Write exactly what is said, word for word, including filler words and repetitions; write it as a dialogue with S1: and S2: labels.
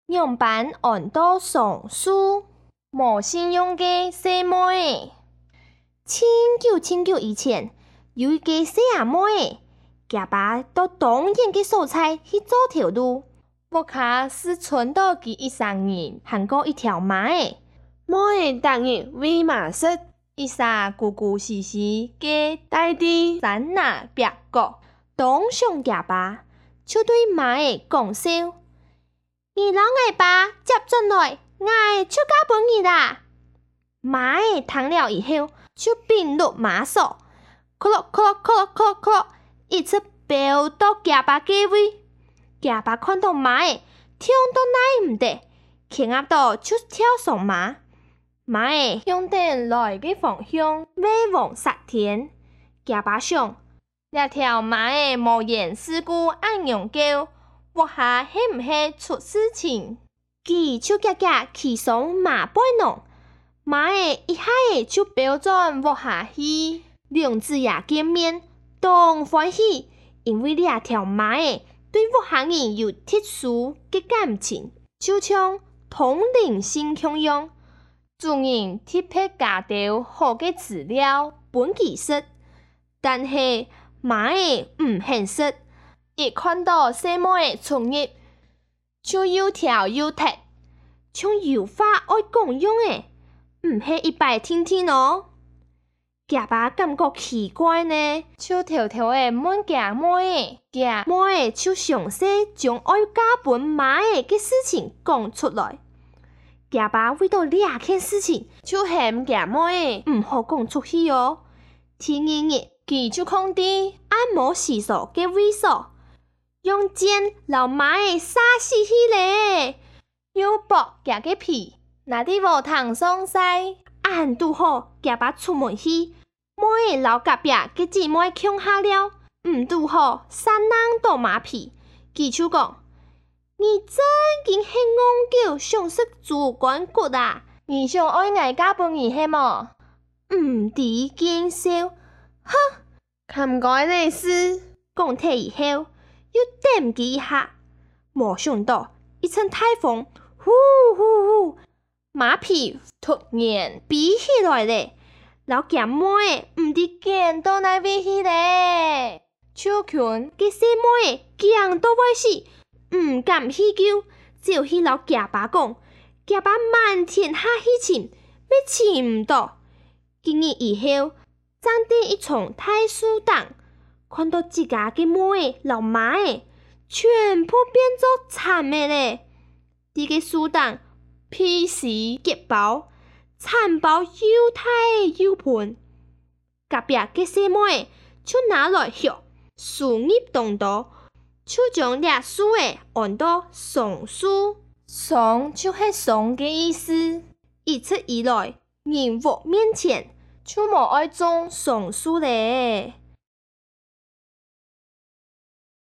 S1: 样板按到上书，无信用嘅小妹。千久千久以前，有一个小阿妹，家爸到当然嘅所在去做条路，屋下是存到佢一生人，行过一条马嘅。
S2: 妹当日为马失，
S1: 伊撒咕咕兮兮嘅大地山那白角，当上家爸，就对马嘅讲笑：二老爱爸接进来，爱出家本儿啦。马嘅听了以后，就并入马锁，咯咯咯咯咯咯咯，一直飙到家爸嘅位。家爸看到马嘅跳到哪唔得，企压到就跳上马。马诶向顶来嘅方向飞往沙田，家爸想，这条马诶无言事故按样叫，屋下系唔系出事情？佢就夹夹骑上马背囊，马诶一下子就飙转屋下去，两只也见面，当欢喜，因为这条马诶对屋下人有特殊嘅感情，就像同龄性相样。主人特别加到好嘅资料本其实，但是马诶唔现实，一看到小妹诶从入，就又跳又踢，像有话爱讲样诶，唔系一摆天天哦。家爸感觉奇怪呢，就偷偷诶问家妹，家妹就详细将爱家本马诶嘅事情讲出来。家爸为到两件事情，就嫌家妹唔好讲出去哦。第二日，佢就空地按摩洗手嘅位所，用剑老马诶杀死起嚟，又剥夹嘅皮，拿啲无糖上西。按拄好，家爸出门去，妹老隔壁嘅姊妹抢下了，唔拄好，三人倒马皮，佢就讲。你真经系憨狗，想识主管骨啊！你想爱挨家本儿系么？唔抵见笑，哼！冚該呢事，講退以後，又點佢一下，冇想到一陣颱風，呼呼呼，馬皮突然飛起來咧，老夾妹唔知見到哪位去咧，超強嘅小妹驚到壞死。唔敢去救，就去老家爸講，家爸漫天下去尋，要尋唔到。幾日以後，站在一叢大樹當，看到自家嘅妹老媽誒，全部變做殘嘅咧。啲個樹當皮時結包，殘包又大又盤。隔壁嘅小妹就拿來學，樹葉當道。就將倆樹誒按到松樹，松就是松嘅意思。一直以來，人物面前就冇愛種松樹咧。